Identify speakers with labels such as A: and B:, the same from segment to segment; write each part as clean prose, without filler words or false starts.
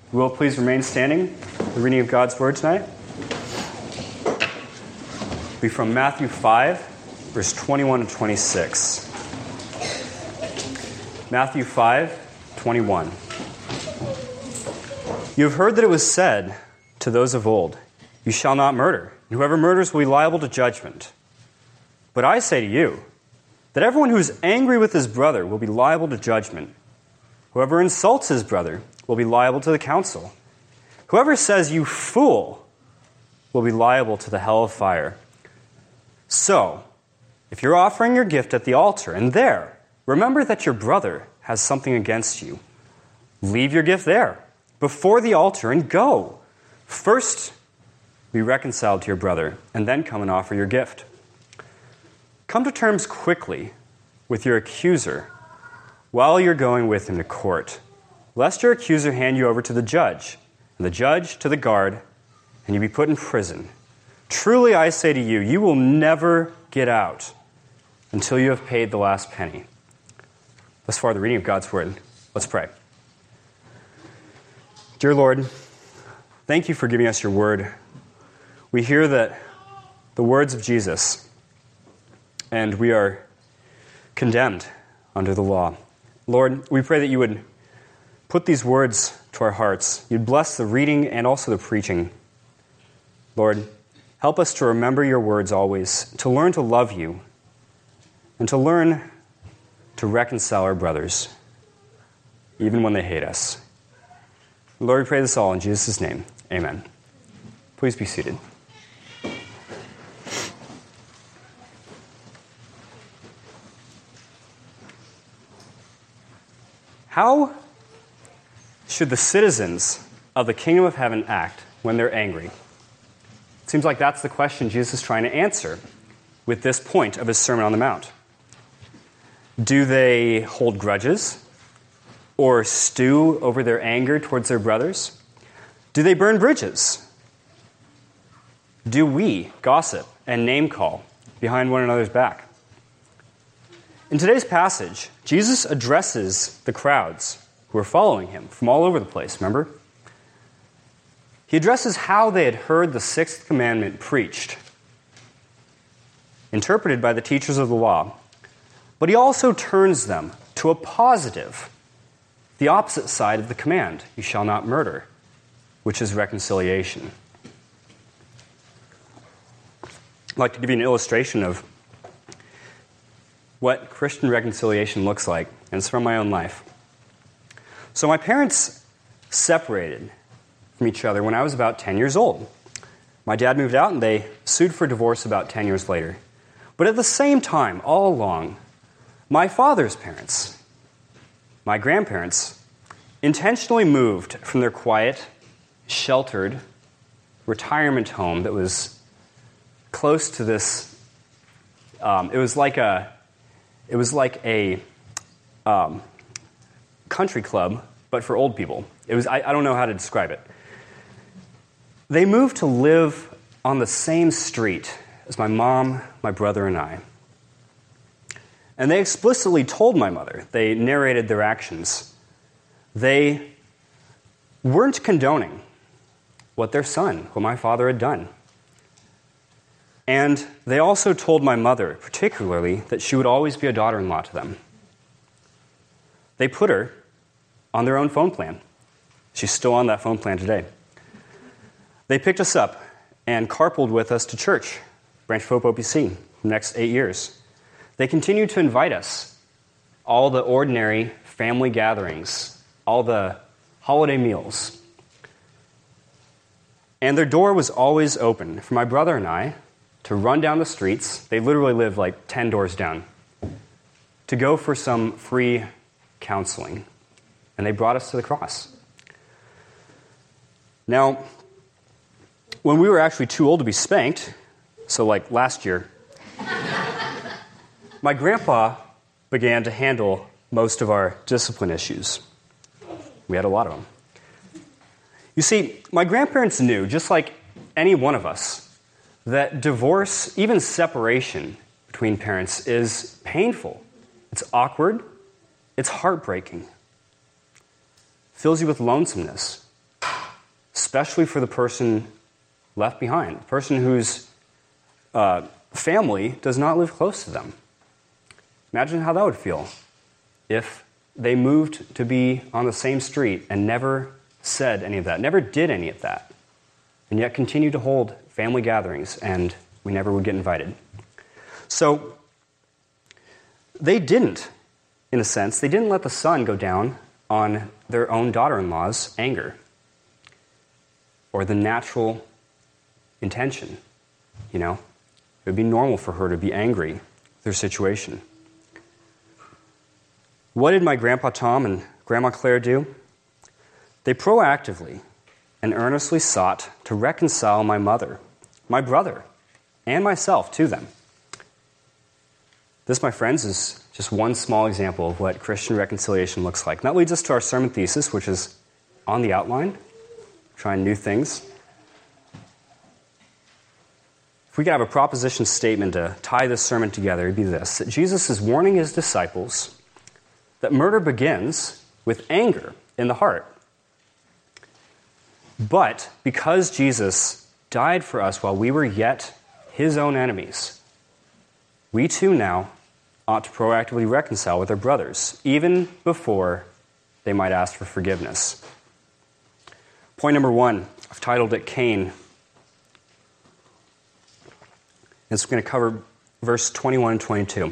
A: You will please remain standing. The reading of God's Word tonight will be from Matthew 5, verse 21 to 26. Matthew 5, 21. You have heard that it was said to those of old, "You shall not murder, and whoever murders will be liable to judgment." But I say to you that everyone who is angry with his brother will be liable to judgment. Whoever insults his brother will be liable to the council. Whoever says, "You fool," will be liable to the hell of fire. So, if you're offering your gift at the altar, and there, remember that your brother has something against you, leave your gift there, before the altar, and go. First, be reconciled to your brother, and then come and offer your gift. Come to terms quickly with your accuser while you're going with him to court, lest your accuser hand you over to the judge, and the judge to the guard, and you be put in prison. Truly I say to you, you will never get out until you have paid the last penny. Thus far, the reading of God's Word. Let's pray. Dear Lord, thank you for giving us your Word. We hear that the words of Jesus, and we are condemned under the law. Lord, we pray that you would put these words to our hearts. You'd bless the reading and also the preaching. Lord, help us to remember your words always, to learn to love you, and to learn to reconcile our brothers, even when they hate us. Lord, we pray this all in Jesus' name. Amen. Please be seated. How should the citizens of the kingdom of heaven act when they're angry? It seems like that's the question Jesus is trying to answer with this point of his Sermon on the Mount. Do they hold grudges or stew over their anger towards their brothers? Do they burn bridges? Do we gossip and name-call behind one another's back? In today's passage, Jesus addresses the crowds who are following him from all over the place, remember? He addresses how they had heard the sixth commandment preached, interpreted by the teachers of the law. But he also turns them to a positive, the opposite side of the command, "You shall not murder," which is reconciliation. I'd like to give you an illustration of what Christian reconciliation looks like, and it's from my own life. So my parents separated from each other when I was about 10 years old. My dad moved out, and they sued for divorce about 10 years later. But at the same time, all along, my father's parents, my grandparents, intentionally moved from their quiet, sheltered retirement home that was close to this. It was like a country club, but for old people. It was I don't know how to describe it. They moved to live on the same street as my mom, my brother, and I. And they explicitly told my mother, they narrated their actions, they weren't condoning what their son, what my father had done. And they also told my mother, particularly, that she would always be a daughter-in-law to them. They put her on their own phone plan. She's still on that phone plan today. They picked us up and carpooled with us to church, Branch of Hope OPC, for the next 8 years. They continued to invite us, all the ordinary family gatherings, all the holiday meals. And their door was always open for my brother and I to run down the streets. They literally lived like 10 doors down, to go for some free counseling. And they brought us to the cross. Now, when we were actually too old to be spanked, so like last year, my grandpa began to handle most of our discipline issues. We had a lot of them. You see, my grandparents knew, just like any one of us, that divorce, even separation between parents, is painful. It's awkward. It's heartbreaking. Fills you with lonesomeness. especially for the person left behind, the person whose family does not live close to them. Imagine how that would feel if they moved to be on the same street and never said any of that, never did any of that, and yet continued to hold family gatherings, and we never would get invited. So they didn't, in a sense, they didn't let the sun go down on their own daughter-in-law's anger or the natural intention. You know, it would be normal for her to be angry with their situation. What did my Grandpa Tom and Grandma Claire do? They proactively and earnestly sought to reconcile my mother, my brother, and myself to them. This, my friends, is just one small example of what Christian reconciliation looks like. And that leads us to our sermon thesis, which is on the outline, trying new things. If we could have a proposition statement to tie this sermon together, it would be this: that Jesus is warning his disciples that murder begins with anger in the heart. But because Jesus died for us while we were yet his own enemies, we too now ought to proactively reconcile with our brothers, even before they might ask for forgiveness. Point number 1, I've titled it Cain. It's going to cover verse 21 and 22.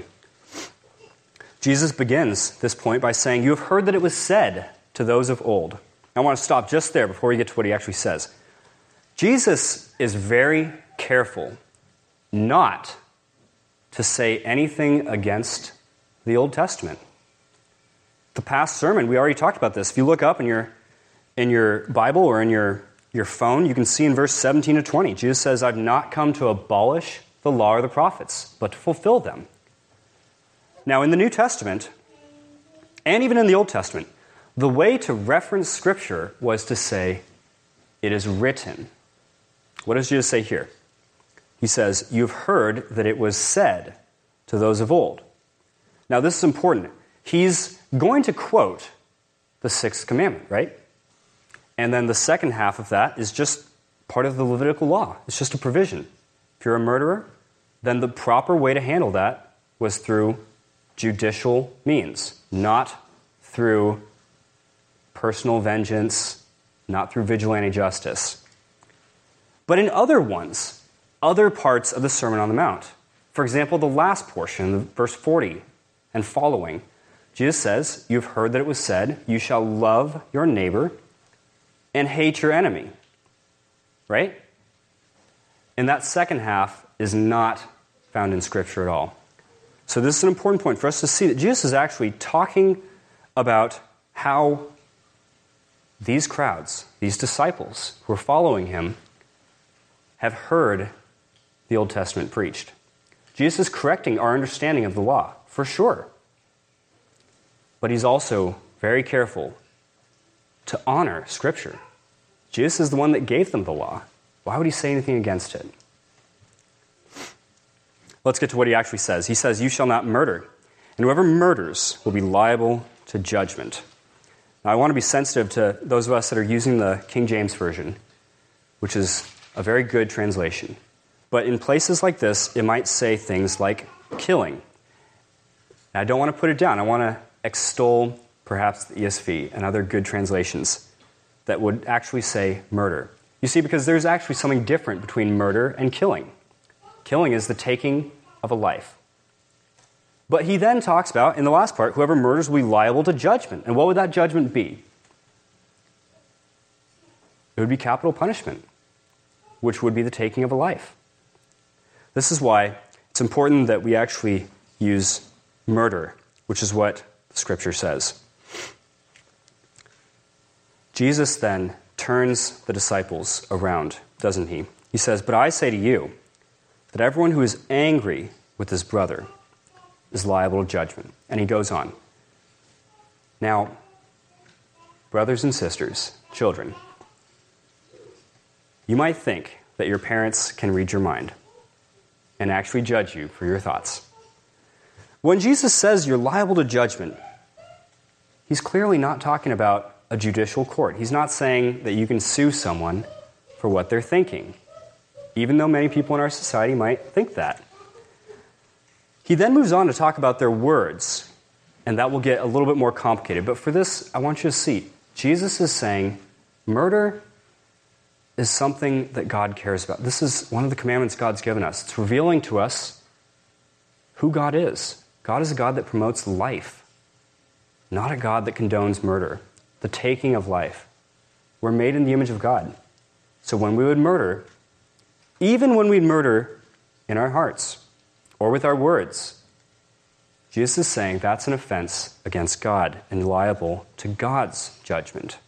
A: Jesus begins this point by saying, "You have heard that it was said to those of old." I want to stop just there before we get to what he actually says. Jesus is very careful not to say anything against the Old Testament. The past sermon, we already talked about this. If you look up in your Bible or in your phone, you can see in verse 17 to 20, Jesus says, "I've not come to abolish the law or the prophets, but to fulfill them." Now, in the New Testament, and even in the Old Testament, the way to reference Scripture was to say, "It is written." What does Jesus say here? He says, "You've heard that it was said to those of old." Now, this is important. He's going to quote the sixth commandment, right? And then the second half of that is just part of the Levitical law. It's just a provision. If you're a murderer, then the proper way to handle that was through judicial means, not through personal vengeance, not through vigilante justice. But in other ones, other parts of the Sermon on the Mount, for example, the last portion, verse 40 and following, Jesus says, "You've heard that it was said, you shall love your neighbor and hate your enemy." Right? And that second half is not found in Scripture at all. So this is an important point for us to see that Jesus is actually talking about how these crowds, these disciples who are following him, have heard the Old Testament preached. Jesus is correcting our understanding of the law, for sure. But he's also very careful to honor Scripture. Jesus is the one that gave them the law. Why would he say anything against it? Let's get to what he actually says. He says, "You shall not murder, and whoever murders will be liable to judgment." Now, I want to be sensitive to those of us that are using the King James Version, which is a very good translation. But in places like this, it might say things like killing. And I don't want to put it down. I want to extol perhaps the ESV and other good translations that would actually say murder. You see, because there's actually something different between murder and killing. Killing is the taking of a life. But he then talks about, in the last part, whoever murders will be liable to judgment. And what would that judgment be? It would be capital punishment, which would be the taking of a life. This is why it's important that we actually use murder, which is what the Scripture says. Jesus then turns the disciples around, doesn't he? He says, "But I say to you that everyone who is angry with his brother is liable to judgment." And he goes on. Now, brothers and sisters, children, you might think that your parents can read your mind and actually judge you for your thoughts. When Jesus says you're liable to judgment, he's clearly not talking about a judicial court. He's not saying that you can sue someone for what they're thinking, even though many people in our society might think that. He then moves on to talk about their words, and that will get a little bit more complicated. But for this, I want you to see, Jesus is saying murder is something that God cares about. This is one of the commandments God's given us. It's revealing to us who God is. God is a God that promotes life, not a God that condones murder, the taking of life. We're made in the image of God. So when we would murder, even when we murder in our hearts or with our words, Jesus is saying that's an offense against God and liable to God's judgment.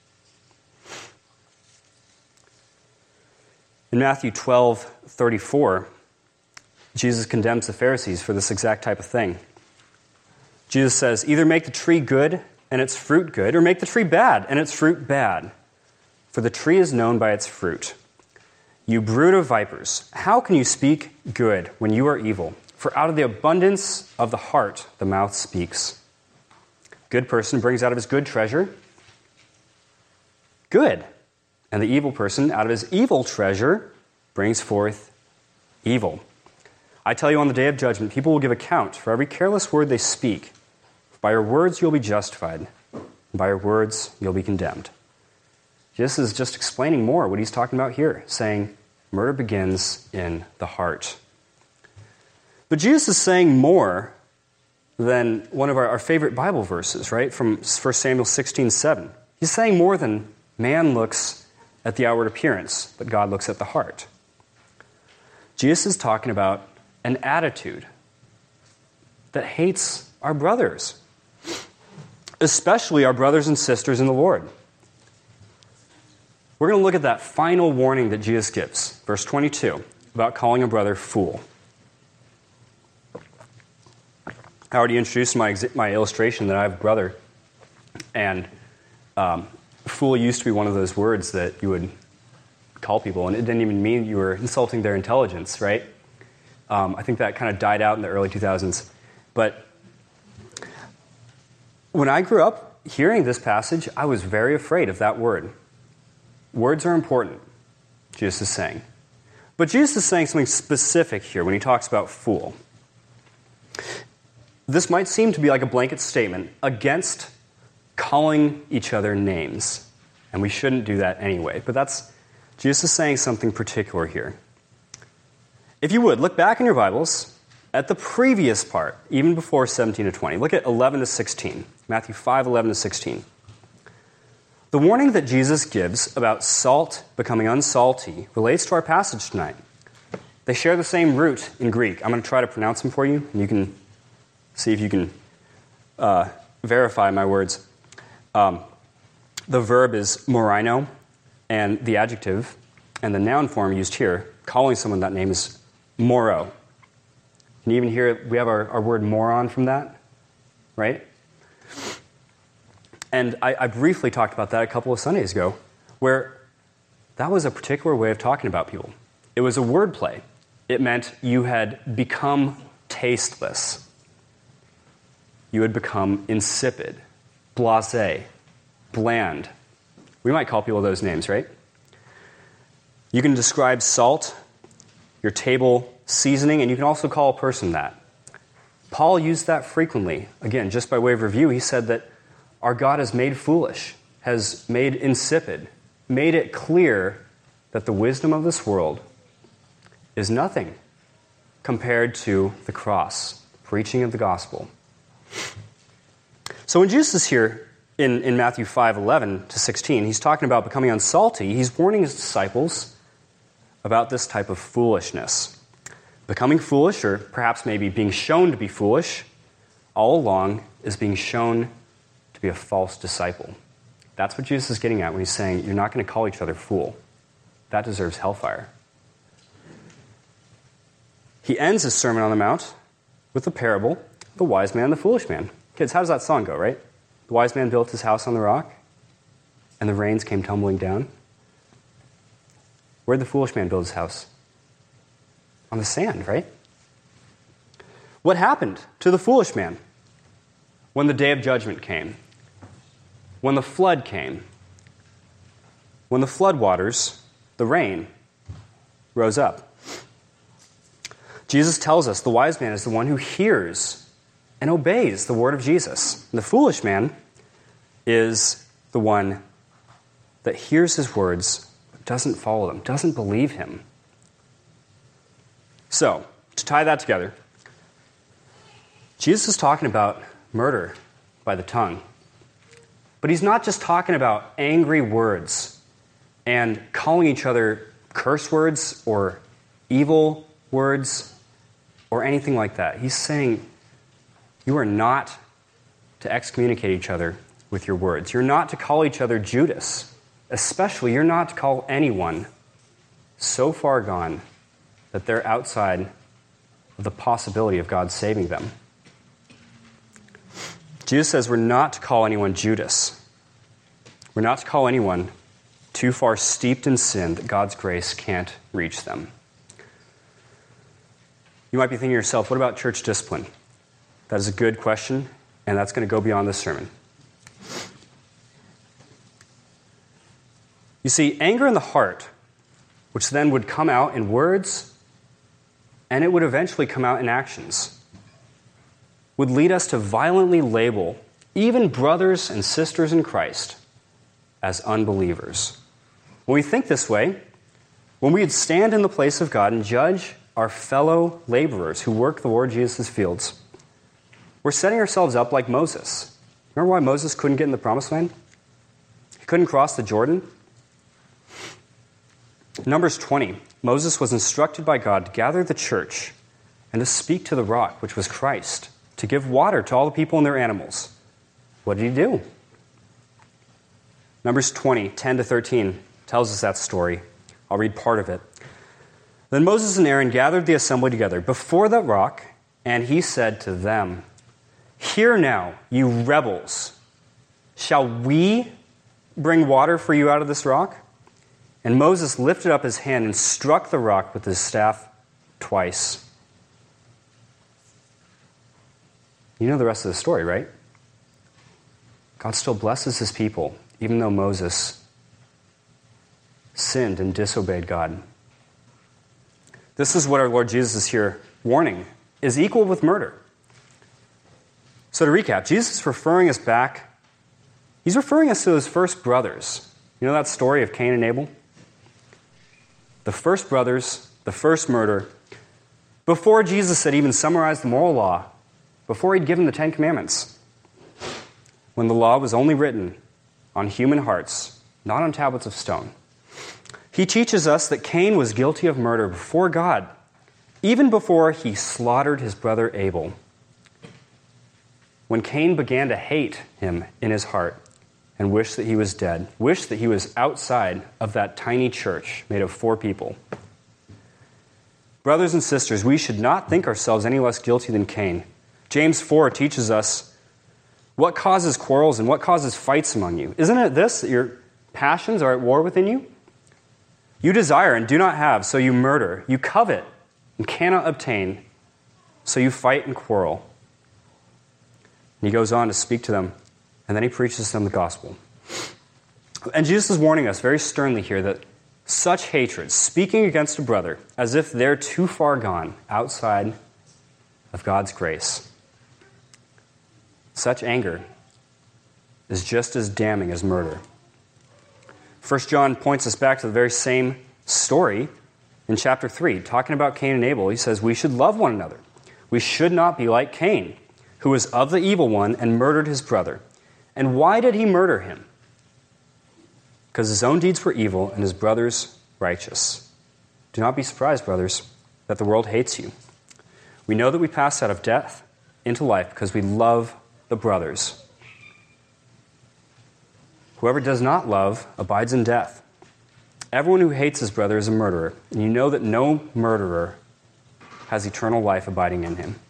A: In Matthew 12:34, Jesus condemns the Pharisees for this exact type of thing. Jesus says, either make the tree good and its fruit good, or make the tree bad and its fruit bad. For the tree is known by its fruit. You brood of vipers, how can you speak good when you are evil? For out of the abundance of the heart the mouth speaks. Good person brings out of his good treasure good, and the evil person out of his evil treasure brings forth evil. I tell you, on the day of judgment, people will give account for every careless word they speak. By your words you'll be justified, and by your words you'll be condemned. Jesus is just explaining more what he's talking about here, saying murder begins in the heart. But Jesus is saying more than one of our favorite Bible verses, right? From 1 Samuel 16:7. He's saying more than man looks at the outward appearance, but God looks at the heart. Jesus is talking about an attitude that hates our brothers, especially our brothers and sisters in the Lord. We're going to look at that final warning that Jesus gives, verse 22, about calling a brother fool. I already introduced my illustration that I have a brother, and fool used to be one of those words that you would call people, and it didn't even mean you were insulting their intelligence, right? I think that kind of died out in the early 2000s. But when I grew up hearing this passage, I was very afraid of that word. Words are important, Jesus is saying. But Jesus is saying something specific here when he talks about fool. This might seem to be like a blanket statement against calling each other names. And we shouldn't do that anyway. But Jesus is saying something particular here. If you would, look back in your Bibles at the previous part, even before 17 to 20. Look at 11 to 16. Matthew 5, 11 to 16. The warning that Jesus gives about salt becoming unsalty relates to our passage tonight. They share the same root in Greek. I'm going to try to pronounce them for you, and you can see if you can verify my words. The verb is morino, and the adjective and the noun form used here, calling someone that name, is moro. Can you even hear, we have our word moron from that, right? And I briefly talked about that a couple of Sundays ago, where that was a particular way of talking about people. It was a word play. It meant you had become tasteless. You had become insipid, blasé, bland. We might call people those names, right? You can describe salt, your table seasoning, and you can also call a person that. Paul used that frequently. Again, just by way of review, he said that our God has made foolish, has made insipid, made it clear that the wisdom of this world is nothing compared to the cross, preaching of the gospel. So when Jesus is here in Matthew 5, 11 to 16, he's talking about becoming unsalty. He's warning his disciples about this type of foolishness. Becoming foolish, or perhaps maybe being shown to be foolish, all along is being shown to be a false disciple. That's what Jesus is getting at when he's saying, you're not going to call each other fool. That deserves hellfire. He ends his Sermon on the Mount with the parable, the wise man and the foolish man. Kids, how does that song go, right? The wise man built his house on the rock, and the rains came tumbling down. Where did the foolish man build his house? On the sand, right? What happened to the foolish man when the day of judgment came? when the flood came, when the flood waters, the rain, rose up. Jesus tells us the wise man is the one who hears and obeys the word of Jesus. And the foolish man is the one that hears his words but doesn't follow them, doesn't believe him. So, to tie that together, Jesus is talking about murder by the tongue. But he's not just talking about angry words and calling each other curse words or evil words or anything like that. He's saying you are not to excommunicate each other with your words. You're not to call each other Judas. Especially, you're not to call anyone so far gone that they're outside of the possibility of God saving them. Jesus says we're not to call anyone Judas. We're not to call anyone too far steeped in sin that God's grace can't reach them. You might be thinking to yourself, what about church discipline? That is a good question, and that's going to go beyond this sermon. You see, anger in the heart, which then would come out in words, and it would eventually come out in actions, would lead us to violently label even brothers and sisters in Christ as unbelievers. When we think this way, when we would stand in the place of God and judge our fellow laborers who work the Lord Jesus' fields, we're setting ourselves up like Moses. Remember why Moses couldn't get in the Promised Land? He couldn't cross the Jordan? In Numbers 20, Moses was instructed by God to gather the church and to speak to the rock, which was Christ, to give water to all the people and their animals. What did he do? Numbers 20, 10-13 tells us that story. I'll read part of it. Then Moses and Aaron gathered the assembly together before the rock, and he said to them, "Hear now, you rebels, shall we bring water for you out of this rock?" And Moses lifted up his hand and struck the rock with his staff twice. You know the rest of the story, right? God still blesses his people, even though Moses sinned and disobeyed God. This is what our Lord Jesus is here warning, is equal with murder. So to recap, Jesus is referring us back. He's referring us to his first brothers. You know that story of Cain and Abel? The first brothers, the first murder, before Jesus had even summarized the moral law, before he'd given the Ten Commandments, when the law was only written on human hearts, not on tablets of stone. He teaches us that Cain was guilty of murder before God, even before he slaughtered his brother Abel. When Cain began to hate him in his heart and wished that he was dead, wished that he was outside of that tiny church made of 4 people. Brothers and sisters, we should not think ourselves any less guilty than Cain. James 4 teaches us what causes quarrels and what causes fights among you. Isn't it this, that your passions are at war within you? You desire and do not have, so you murder. You covet and cannot obtain, so you fight and quarrel. And he goes on to speak to them, and then he preaches to them the gospel. And Jesus is warning us very sternly here that such hatred, speaking against a brother as if they're too far gone outside of God's grace, such anger is just as damning as murder. 1 John points us back to the very same story in chapter 3, talking about Cain and Abel. He says, we should love one another. We should not be like Cain, who was of the evil one and murdered his brother. And why did he murder him? Because his own deeds were evil and his brother's righteous. Do not be surprised, brothers, that the world hates you. We know that we pass out of death into life because we love the brothers. Whoever does not love abides in death. Everyone who hates his brother is a murderer, and you know that no murderer has eternal life abiding in him.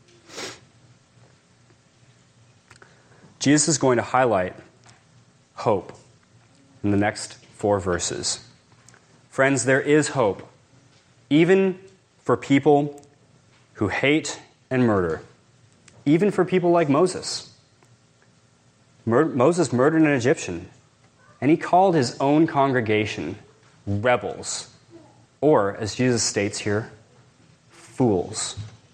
A: Jesus is going to highlight hope in the next 4 verses. Friends, there is hope, even for people who hate and murder, even for people like Moses. Moses murdered an Egyptian, and he called his own congregation rebels, or, as Jesus states here, fools.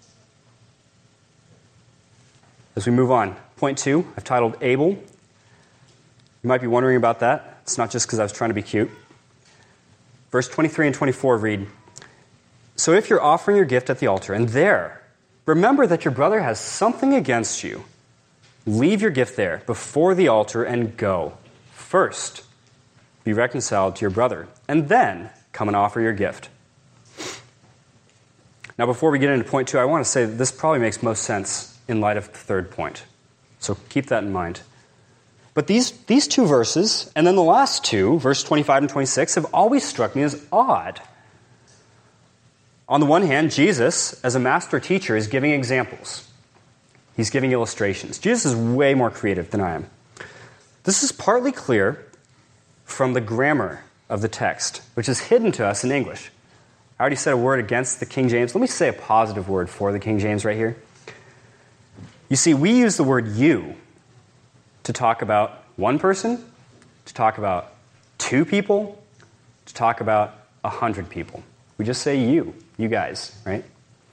A: As we move on, point 2, I've titled Abel. You might be wondering about that. It's not just because I was trying to be cute. Verse 23 and 24 read, "So if you're offering your gift at the altar, and there, remember that your brother has something against you, leave your gift there before the altar and go. First, be reconciled to your brother, and then come and offer your gift." Now, before we get into point 2, I want to say that this probably makes most sense in light of the third point. So keep that in mind. But these two verses, and then the last two, verse 25 and 26, have always struck me as odd. On the one hand, Jesus, as a master teacher, is giving examples. He's giving illustrations. Jesus is way more creative than I am. This is partly clear from the grammar of the text, which is hidden to us in English. I already said a word against the King James. Let me say a positive word for the King James right here. You see, we use the word you to talk about one person, to talk about two people, to talk about 100 people. We just say you guys, right?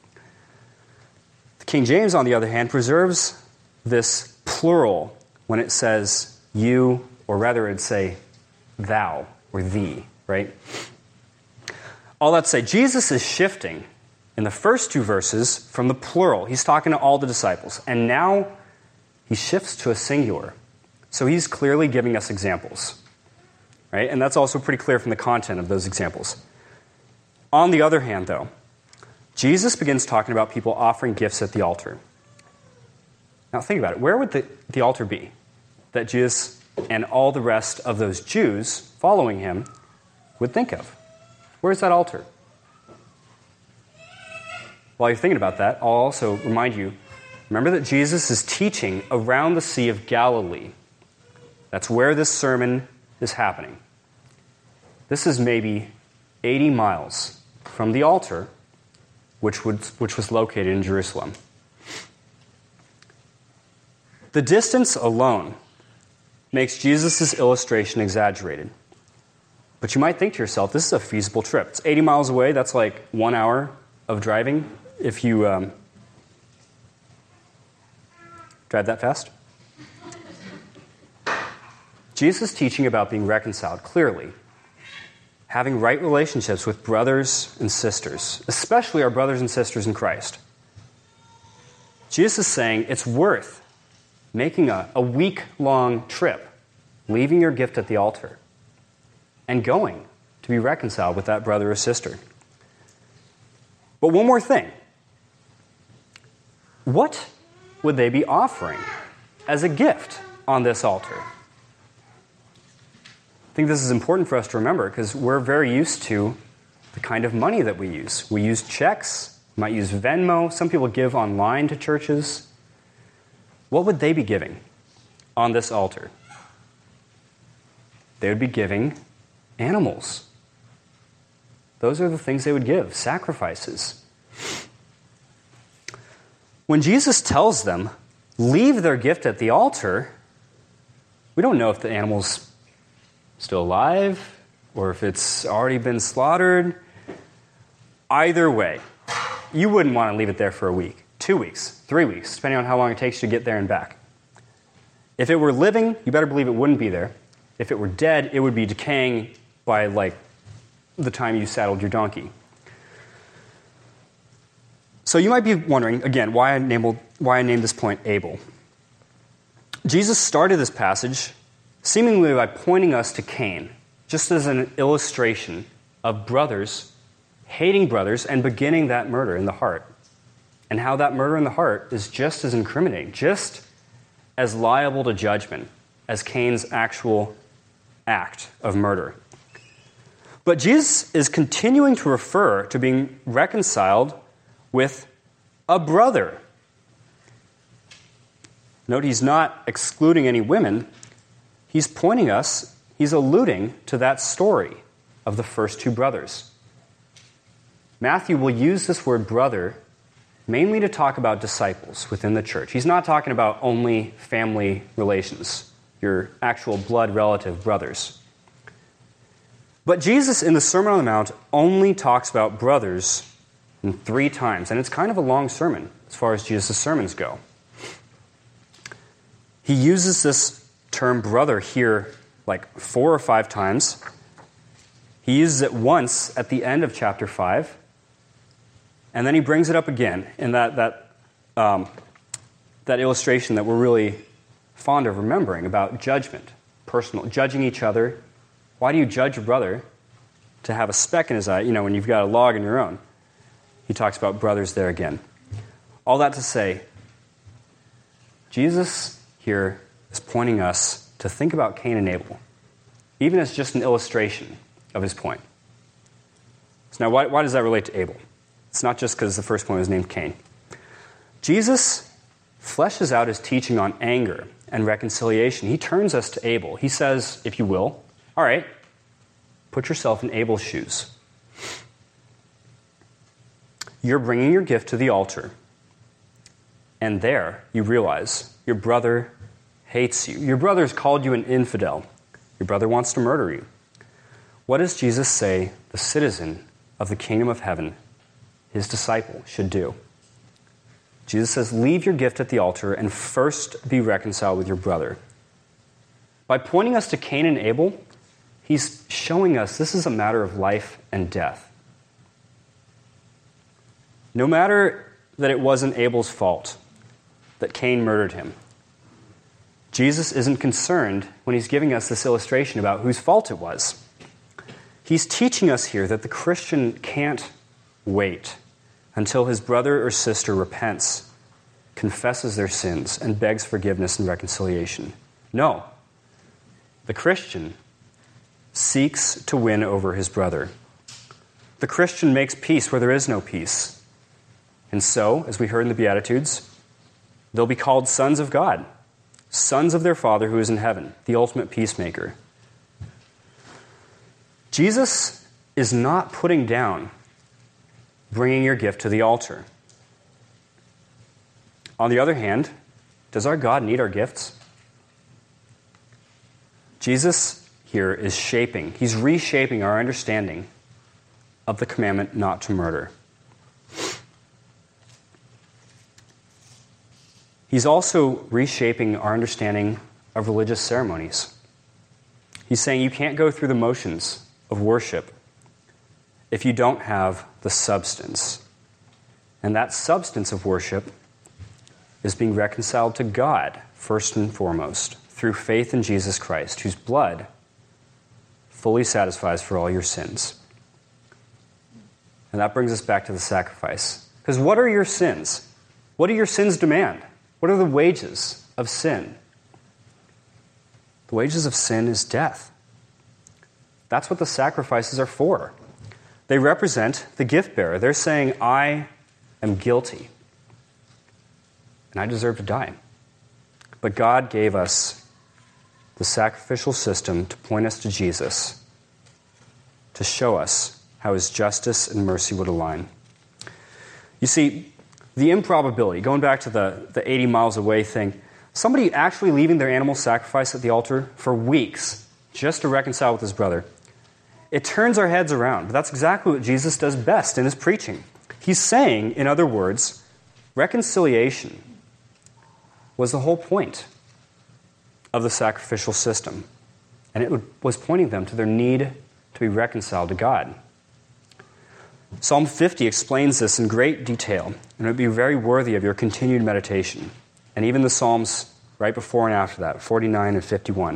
A: The King James, on the other hand, preserves this plural when it says you, or rather it'd say thou or thee, right? All that to say, Jesus is shifting in the first two verses from the plural. He's talking to all the disciples, and now he shifts to a singular. So he's clearly giving us examples, right? And that's also pretty clear from the content of those examples. On the other hand, though, Jesus begins talking about people offering gifts at the altar. Now think about it. Where would the altar be that Jesus and all the rest of those Jews following him would think of? Where's that altar? While you're thinking about that, I'll also remind you, remember that Jesus is teaching around the Sea of Galilee. That's where this sermon is happening. This is maybe 80 miles from the altar, which was located in Jerusalem. The distance alone makes Jesus' illustration exaggerated. But you might think to yourself, this is a feasible trip. It's 80 miles away. That's like 1 hour of driving if you drive that fast. Jesus is teaching about being reconciled clearly, having right relationships with brothers and sisters, especially our brothers and sisters in Christ. Jesus is saying it's worth making a week-long trip, leaving your gift at the altar, and going to be reconciled with that brother or sister. But one more thing. What would they be offering as a gift on this altar? I think this is important for us to remember because we're very used to the kind of money that we use. We use checks, we might use Venmo, some people give online to churches. What would they be giving on this altar? They would be giving animals. Those are the things they would give, sacrifices. When Jesus tells them, leave their gift at the altar, we don't know if the animal's still alive or if it's already been slaughtered. Either way, you wouldn't want to leave it there for a week, 2 weeks, 3 weeks, depending on how long it takes you to get there and back. If it were living, you better believe it wouldn't be there. If it were dead, it would be decaying by like the time you saddled your donkey. So you might be wondering, again, why I named this point Abel. Jesus started this passage seemingly by pointing us to Cain, just as an illustration of brothers hating brothers and beginning that murder in the heart. And how that murder in the heart is just as incriminating, just as liable to judgment as Cain's actual act of murder. But Jesus is continuing to refer to being reconciled with a brother. Note he's not excluding any women. He's alluding to that story of the first two brothers. Matthew will use this word brother mainly to talk about disciples within the church. He's not talking about only family relations. your actual blood relative brothers. But Jesus in the Sermon on the Mount only talks about brothers 3 times, and it's kind of a long sermon as far as Jesus' sermons go. He uses this term brother here like 4 or 5 times. He uses it once at the end of chapter 5, and then he brings it up again in that illustration that we're really fond of remembering about judgment, personal, judging each other. Why do you judge your brother to have a speck in his eye, when you've got a log in your own? He talks about brothers there again. All that to say, Jesus here is pointing us to think about Cain and Abel, even as just an illustration of his point. So now, why does that relate to Abel? It's not just because the first point was named Cain. Jesus fleshes out his teaching on anger and reconciliation. He turns us to Abel. He says, if you will, all right, put yourself in Abel's shoes. You're bringing your gift to the altar, and there you realize your brother hates you. Your brother's called you an infidel. Your brother wants to murder you. What does Jesus say the citizen of the kingdom of heaven, his disciple, should do? Jesus says, leave your gift at the altar and first be reconciled with your brother. By pointing us to Cain and Abel, he's showing us this is a matter of life and death. No matter that it wasn't Abel's fault that Cain murdered him, Jesus isn't concerned when he's giving us this illustration about whose fault it was. He's teaching us here that the Christian can't wait until his brother or sister repents, confesses their sins, and begs forgiveness and reconciliation. No, the Christian seeks to win over his brother. The Christian makes peace where there is no peace. And so, as we heard in the Beatitudes, they'll be called sons of God, sons of their Father who is in heaven, the ultimate peacemaker. Jesus is not putting down bringing your gift to the altar. On the other hand, does our God need our gifts? Jesus here is he's reshaping our understanding of the commandment not to murder. He's also reshaping our understanding of religious ceremonies. He's saying you can't go through the motions of worship if you don't have the substance. And that substance of worship is being reconciled to God, first and foremost, through faith in Jesus Christ, whose blood fully satisfies for all your sins. And that brings us back to the sacrifice. Because what are your sins? What do your sins demand? What are the wages of sin? The wages of sin is death. That's what the sacrifices are for. They represent the gift bearer. They're saying, I am guilty, and I deserve to die. But God gave us the sacrificial system to point us to Jesus, to show us how his justice and mercy would align. You see, the improbability, going back to the 80 miles away thing, somebody actually leaving their animal sacrifice at the altar for weeks just to reconcile with his brother, it turns our heads around. But that's exactly what Jesus does best in his preaching. He's saying, in other words, reconciliation was the whole point of the sacrificial system. And it was pointing them to their need to be reconciled to God. Psalm 50 explains this in great detail, and it would be very worthy of your continued meditation. And even the Psalms right before and after that, 49 and 51.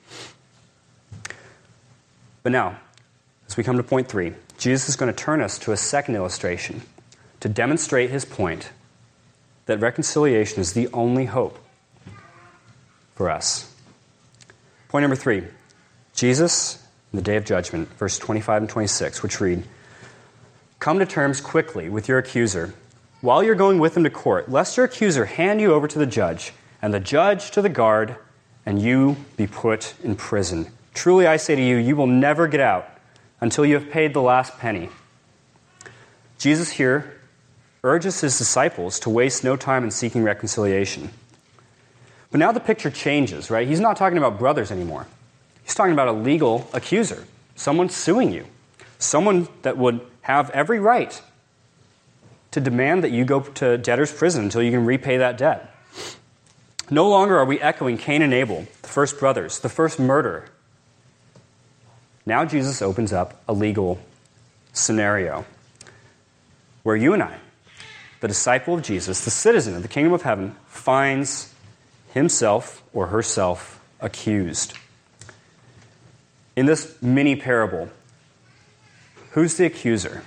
A: But now, as we come to point 3, Jesus is going to turn us to a second illustration to demonstrate his point that reconciliation is the only hope for us. Point number 3, Jesus, in the day of judgment, verse 25 and 26, which read, "Come to terms quickly with your accuser while you're going with him to court, lest your accuser hand you over to the judge, and the judge to the guard, and you be put in prison. Truly I say to you, you will never get out until you have paid the last penny." Jesus here urges his disciples to waste no time in seeking reconciliation. But now the picture changes, right? He's not talking about brothers anymore. He's talking about a legal accuser, someone suing you, someone that would have every right to demand that you go to debtor's prison until you can repay that debt. No longer are we echoing Cain and Abel, the first brothers, the first murder. Now Jesus opens up a legal scenario where you and I, the disciple of Jesus, the citizen of the kingdom of heaven, finds himself or herself accused. In this mini parable, who's the accuser?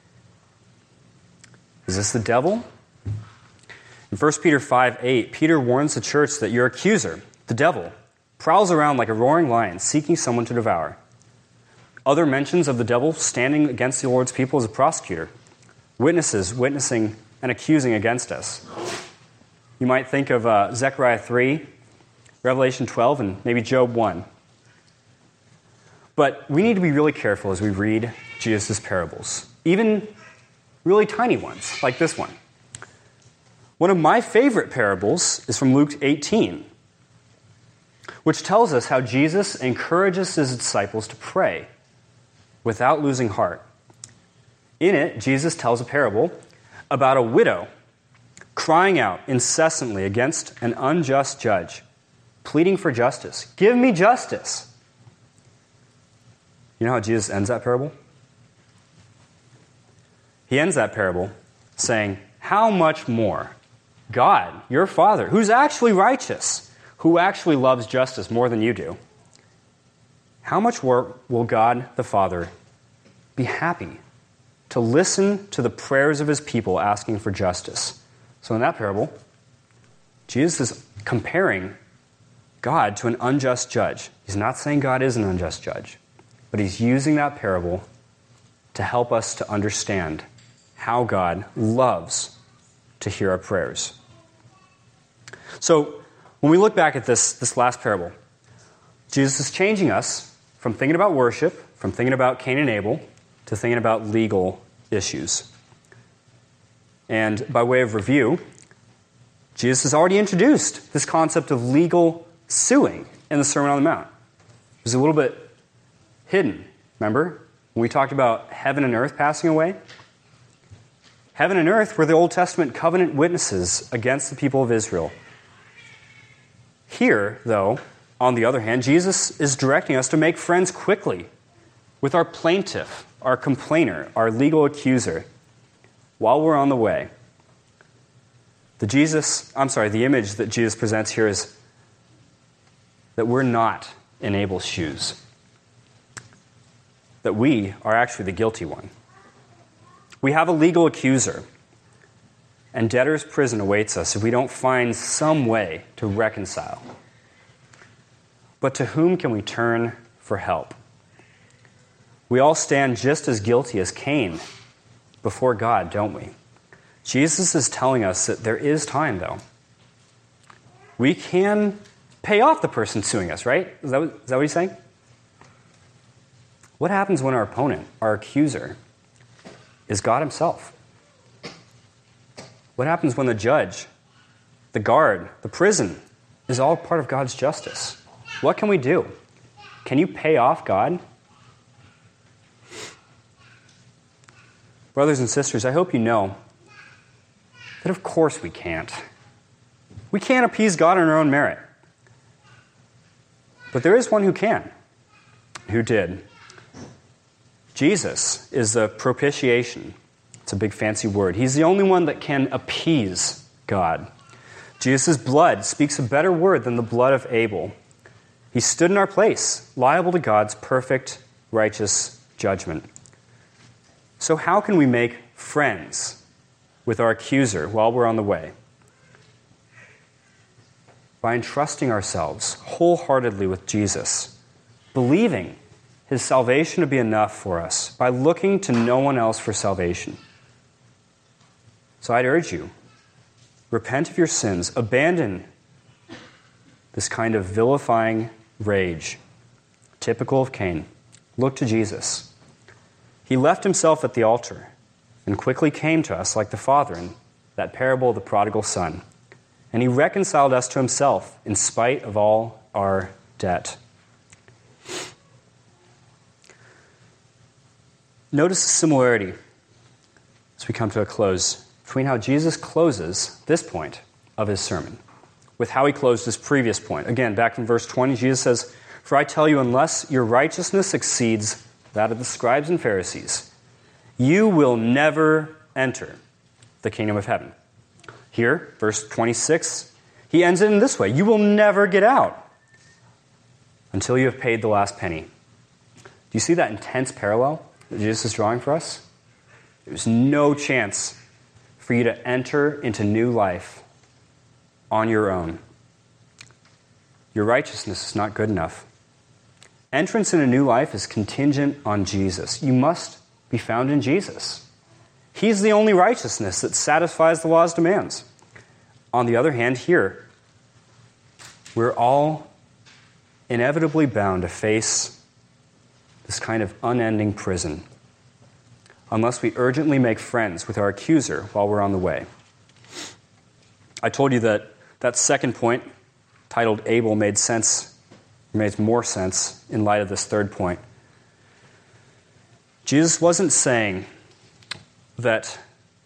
A: Is this the devil? In 1 Peter 5:8, Peter warns the church that your accuser, the devil, prowls around like a roaring lion, seeking someone to devour. Other mentions of the devil standing against the Lord's people as a prosecutor, witnesses witnessing and accusing against us. You might think of Zechariah 3, Revelation 12, and maybe Job 1. But we need to be really careful as we read Jesus' parables, even really tiny ones, like this one. One of my favorite parables is from Luke 18, which tells us how Jesus encourages his disciples to pray without losing heart. In it, Jesus tells a parable about a widow crying out incessantly against an unjust judge, pleading for justice. Give me justice. You know how Jesus ends that parable? He ends that parable saying, how much more God, your Father, who's actually righteous, who actually loves justice more than you do, how much more will God the Father be happy to listen to the prayers of his people asking for justice? So in that parable, Jesus is comparing God to an unjust judge. He's not saying God is an unjust judge, but he's using that parable to help us to understand how God loves to hear our prayers. So when we look back at this last parable, Jesus is changing us from thinking about worship, from thinking about Cain and Abel, to thinking about legal issues. And by way of review, Jesus has already introduced this concept of legal suing in the Sermon on the Mount. It was a little bit hidden, remember? When we talked about heaven and earth passing away? Heaven and earth were the Old Testament covenant witnesses against the people of Israel. Here, though, on the other hand, Jesus is directing us to make friends quickly with our plaintiff, our complainer, our legal accuser, while we're on the way. The image that Jesus presents here is that we're not in Abel's shoes. That we are actually the guilty one. We have a legal accuser, and debtor's prison awaits us if we don't find some way to reconcile. But to whom can we turn for help? We all stand just as guilty as Cain before God, don't we? Jesus is telling us that there is time, though. We can pay off the person suing us, right? Is that what he's saying? What happens when our opponent, our accuser, is God himself? What happens when the judge, the guard, the prison is all part of God's justice? What can we do? Can you pay off God? Brothers and sisters, I hope you know that of course we can't. We can't appease God on our own merit. But there is one who can, who did. Jesus is the propitiation. It's a big fancy word. He's the only one that can appease God. Jesus' blood speaks a better word than the blood of Abel. He stood in our place, liable to God's perfect, righteous judgment. So how can we make friends with our accuser while we're on the way? By entrusting ourselves wholeheartedly with Jesus, believing his salvation to be enough for us, by looking to no one else for salvation. So I'd urge you, repent of your sins, abandon this kind of vilifying rage, typical of Cain. Look to Jesus. He left himself at the altar and quickly came to us like the father in that parable of the prodigal son. and he reconciled us to himself in spite of all our debt. Notice the similarity as we come to a close between how Jesus closes this point of his sermon with how he closed his previous point. Again, back in verse 20, Jesus says, "For I tell you, unless your righteousness exceeds that of the scribes and Pharisees, you will never enter the kingdom of heaven." Here, verse 26, he ends it in this way: "You will never get out until you have paid the last penny." Do you see that intense parallel that Jesus is drawing for us? There's no chance for you to enter into new life on your own. Your righteousness is not good enough. Entrance in a new life is contingent on Jesus. You must be found in Jesus. He's the only righteousness that satisfies the law's demands. On the other hand, here, we're all inevitably bound to face this kind of unending prison unless we urgently make friends with our accuser while we're on the way. I told you that second point, titled Abel, made more sense in light of this third point. Jesus wasn't saying that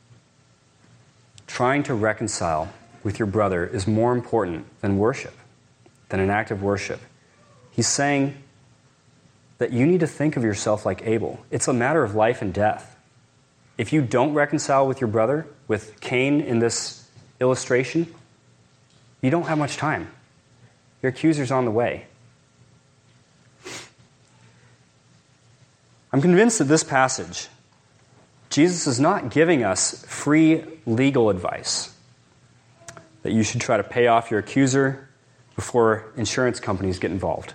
A: trying to reconcile with your brother is more important than worship, than an act of worship. He's saying that you need to think of yourself like Abel. It's a matter of life and death. If you don't reconcile with your brother, with Cain in this illustration, you don't have much time. Your accuser's on the way. I'm convinced that this passage, Jesus is not giving us free legal advice that you should try to pay off your accuser before insurance companies get involved.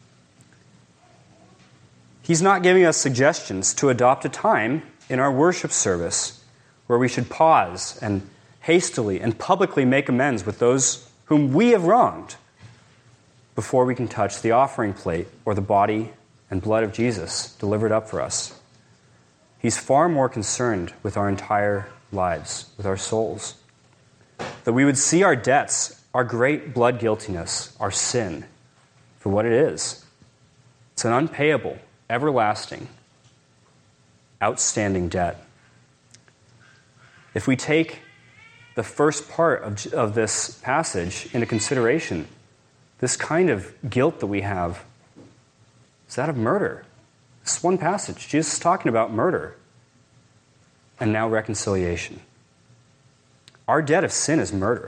A: He's not giving us suggestions to adopt a time in our worship service where we should pause and hastily and publicly make amends with those whom we have wronged before we can touch the offering plate or the body and blood of Jesus delivered up for us. He's far more concerned with our entire lives, with our souls. That we would see our debts, our great blood guiltiness, our sin, for what it is. It's an unpayable, everlasting, outstanding debt. If we take the first part of this passage into consideration, this kind of guilt that we have is that of murder. This one passage, Jesus is talking about murder and now reconciliation. Our debt of sin is murder.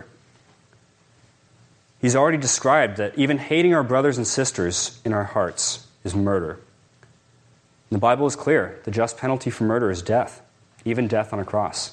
A: He's already described that even hating our brothers and sisters in our hearts is murder. The Bible is clear. The just penalty for murder is death, even death on a cross.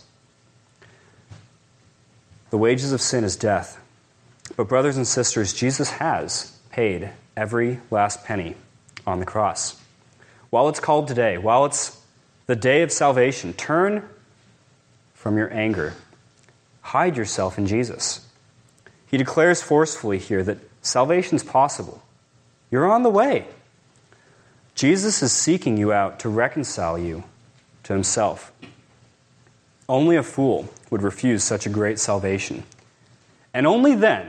A: The wages of sin is death. But brothers and sisters, Jesus has paid every last penny on the cross. While it's called today, while it's the day of salvation, turn from your anger. Hide yourself in Jesus. He declares forcefully here that salvation is possible. You're on the way. Jesus is seeking you out to reconcile you to himself. Only a fool would refuse such a great salvation. And only then,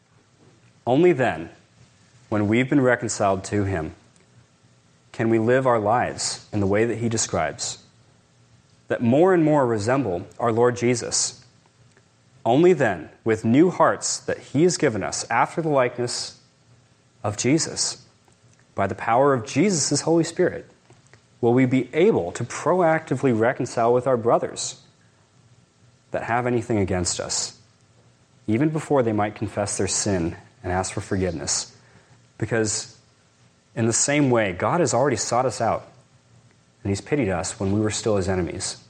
A: when we've been reconciled to him, can we live our lives in the way that he describes, that more and more resemble our Lord Jesus. Only then, with new hearts that he has given us after the likeness of Jesus, by the power of Jesus' Holy Spirit, will we be able to proactively reconcile with our brothers that have anything against us, even before they might confess their sin and ask for forgiveness. Because in the same way, God has already sought us out, and he's pitied us when we were still his enemies.